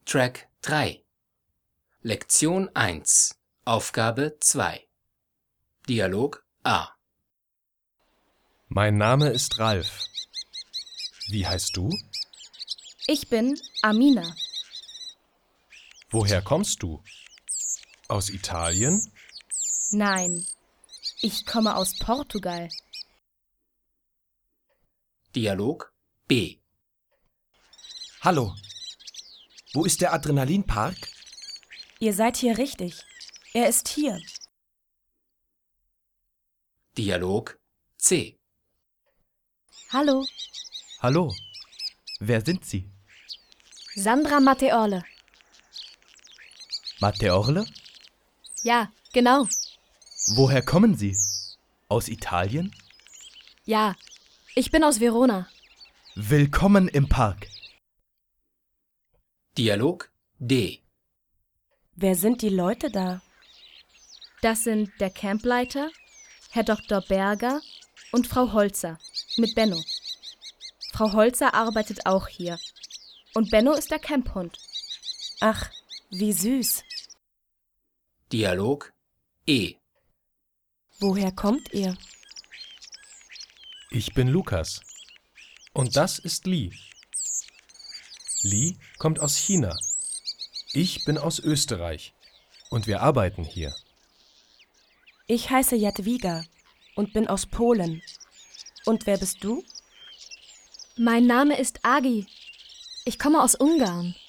Track 3 Lektion 1 Aufgabe 2 Dialog A. Mein Name ist Ralf. Wie heißt du? Ich bin Amina. Woher kommst du? Aus Italien? Nein, ich komme aus Portugal. Dialog B. Hallo, wo ist der Adrenalinpark? Ihr seid hier richtig. Er ist hier. Dialog C. Hallo, Hallo, wer sind Sie? Sandra Matteorle. Matteorle? Ja, genau. Woher kommen Sie? Aus Italien? Ja, ich bin aus Verona. Willkommen im Park. Dialog D. Wer sind die Leute da? Das sind der Campleiter, Herr Dr. Berger und Frau Holzer mit Benno. Frau Holzer arbeitet auch hier. Und Benno ist der Camphund. Ach, wie süß. Dialog E. Woher kommt ihr? Ich bin Lukas. Und das ist Li. Li kommt aus China. Ich bin aus Österreich. Und wir arbeiten hier. Ich heiße Jadwiga und bin aus Polen. Und wer bist du? Mein Name ist Agi. Ich komme aus Ungarn.